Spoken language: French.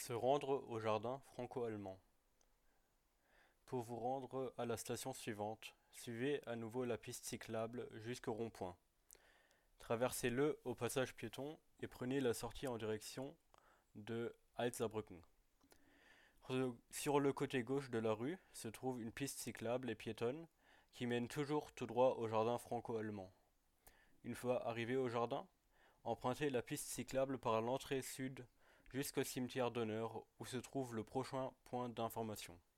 Se rendre au jardin franco-allemand. Pour vous rendre à la station suivante, suivez à nouveau la piste cyclable jusqu'au rond-point. Traversez-le au passage piéton et prenez la sortie en direction de Altsaarbrücken. Sur le côté gauche de la rue se trouve une piste cyclable et piétonne qui mène toujours tout droit au jardin franco-allemand. Une fois arrivé au jardin, empruntez la piste cyclable par l'entrée sud jusqu'au cimetière d'honneur où se trouve le prochain point d'information.